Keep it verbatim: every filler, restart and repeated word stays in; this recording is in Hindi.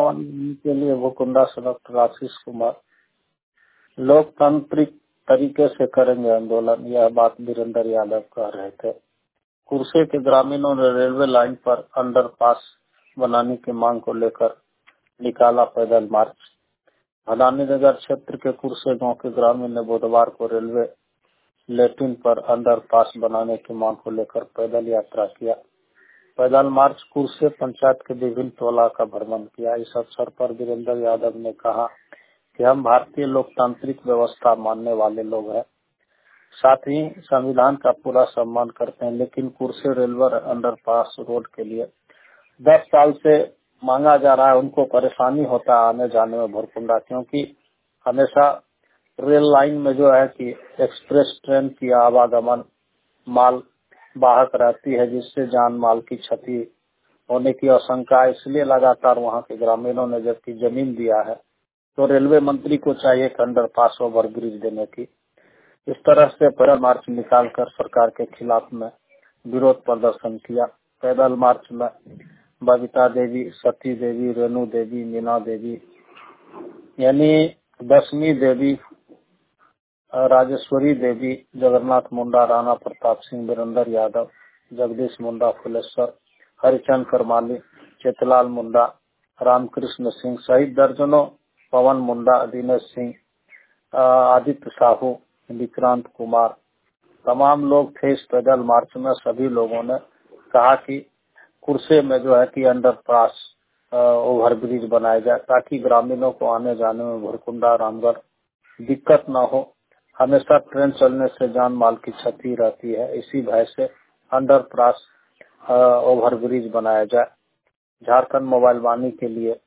भवन के लिए भूकुंडा से डॉक्टर आशीष कुमार। लोकतांत्रिक तरीके से करेंगे आंदोलन, यह बात वीरेंद्र यादव कह रहे थे। कुर्से के ग्रामीणों ने रेलवे लाइन पर अंडरपास बनाने की मांग को लेकर निकाला पैदल मार्च। भदानी नगर क्षेत्र के कुर्से गांव के ग्रामीण ने बुधवार को रेलवे लेटिन पर अंडरपास बनाने की मांग को लेकर पैदल यात्रा किया। पैदल मार्च कुर्से पंचायत के विभिन्न टोला का भ्रमण किया। इस अवसर पर वीरेंद्र यादव ने कहा कि हम भारतीय लोकतांत्रिक व्यवस्था मानने वाले लोग हैं, साथ ही संविधान का पूरा सम्मान करते हैं, लेकिन कुर्से रेलवे अंडरपास रोड के लिए दस साल से मांगा जा रहा है। उनको परेशानी होता है आने जाने में भुरकुंडा, क्योंकि हमेशा रेल लाइन में जो है कि एक्सप्रेस ट्रेन की आवागमन माल वाहक रहती है, जिससे जान माल की क्षति होने की आशंका है। इसलिए लगातार वहां के ग्रामीणों ने जबकि जमीन दिया है, तो रेलवे मंत्री को चाहिए कि अंडरपास ओवर ब्रिज देने की। इस तरह से पैदल मार्च निकालकर सरकार के खिलाफ में विरोध प्रदर्शन किया। पैदल मार्च में बबीता देवी, सती देवी, रेणु देवी, मीना देवी यानी दशमी देवी, राजेश्वरी देवी, जगन्नाथ मुंडा, राणा प्रताप सिंह, वीरेंद्र यादव, जगदीश मुंडा, फुलेश्वर, हरिचंद करमाली, चेतलाल मुंडा, रामकृष्ण सिंह सहित दर्जनों, पवन मुंडा, दिनेश सिंह, आदित्य साहू, विक्रांत कुमार, तमाम लोग थे इस पैदल मार्च में। सभी लोगों ने कहा कि कुर्से में जो है कि अंडरपास ओवर ब्रिज बनाया जाए, ताकि ग्रामीणों को आने जाने में भुरकुंडा रामगढ़ दिक्कत न हो। हमेशा ट्रेन चलने से जान माल की क्षति रहती है, इसी भय से अंडरपास ओवर ब्रिज बनाया जाए। झारखंड मोबाइल वाणी के लिए